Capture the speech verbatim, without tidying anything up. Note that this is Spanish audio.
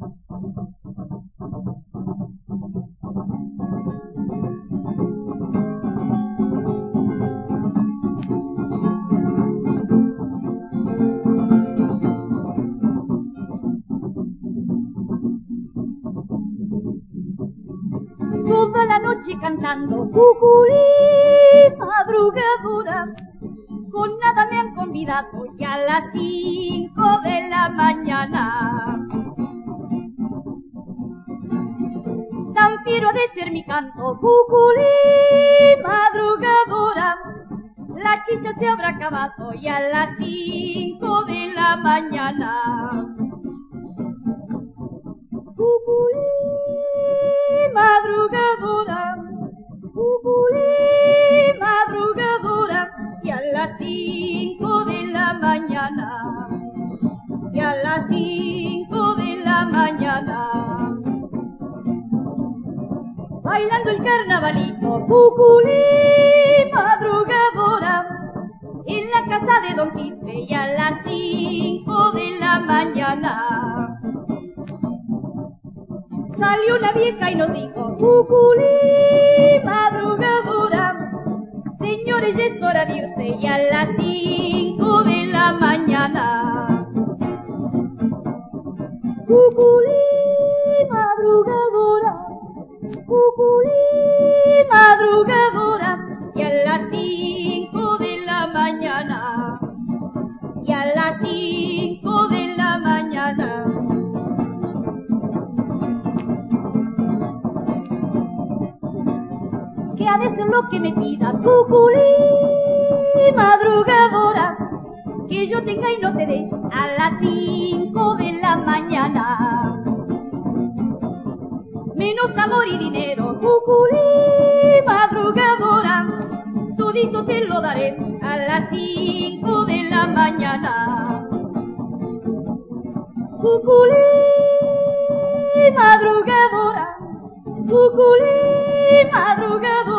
Toda la noche cantando cuculí madrugadora, con nada me han convidado ya a las cinco de la mañana. Tan fiero ha de ser mi canto cuculí madrugadora, la chicha se habrá acabado ya a las cinco de la mañana. Cuculí madrugadora, cuculí madrugadora, y a las cinco de la mañana, y a las cinco de la mañana, bailando el carnavalito, cuculí madrugadora, en la casa de Don Quispe, y a las cinco de la mañana. Salió una vieja y nos dijo, cuculí madrugadora, señores, ya es hora de irse, y a las cinco de la mañana. Cuculí madrugadora, cuculí madrugadora, y a las cinco de la mañana, y a las cinco de la mañana. Que ha de ser lo que me pidas, cuculí madrugadora, que yo tenga y no te dé a las cinco de la mañana. Menos amor y dinero, cuculí madrugadora, todito te lo daré a las cinco de la mañana. Cuculí madrugadora, cuculí madrugadora,